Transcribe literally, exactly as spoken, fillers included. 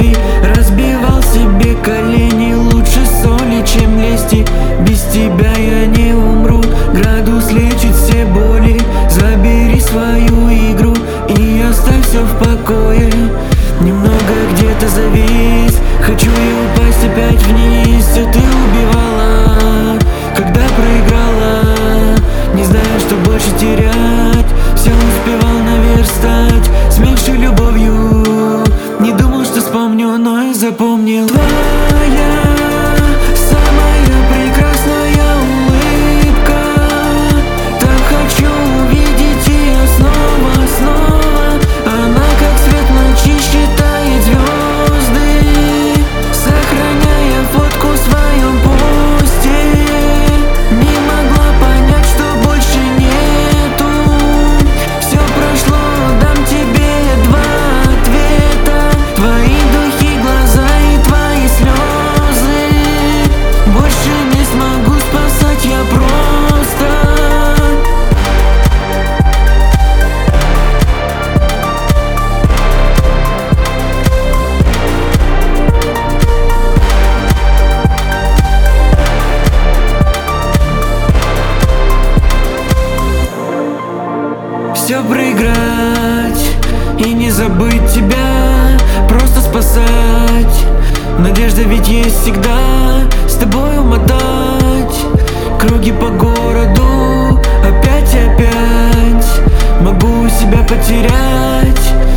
действий. Разбивал себе колени, лучше соли, чем лести. Без тебя я не умру, градус лечит все боли. Забери свою игру и оставь все в покое. Немного где-то завис, хочу и упасть опять вниз. Все ты убивала, когда проиграла, не зная, что больше терять. Все успевал наверстать с меньшей любовью. Не думал, что вспомню, но и запомнил. Твоя самая прекрасная улыбка, так хочу увидеть ее снова, снова. Она как свет ночи считает звезды, сохраняя фотку в своем посте. Не могла понять, что больше нету. Все прошло, дам тебе два ответа: твои духи, глаза и твои слезы. Больше не смогу спасать я просто. Все проиграть и не забыть тебя, просто спасать. Надежда ведь есть всегда, с тобой умотать круги по городу опять и опять. Могу себя потерять,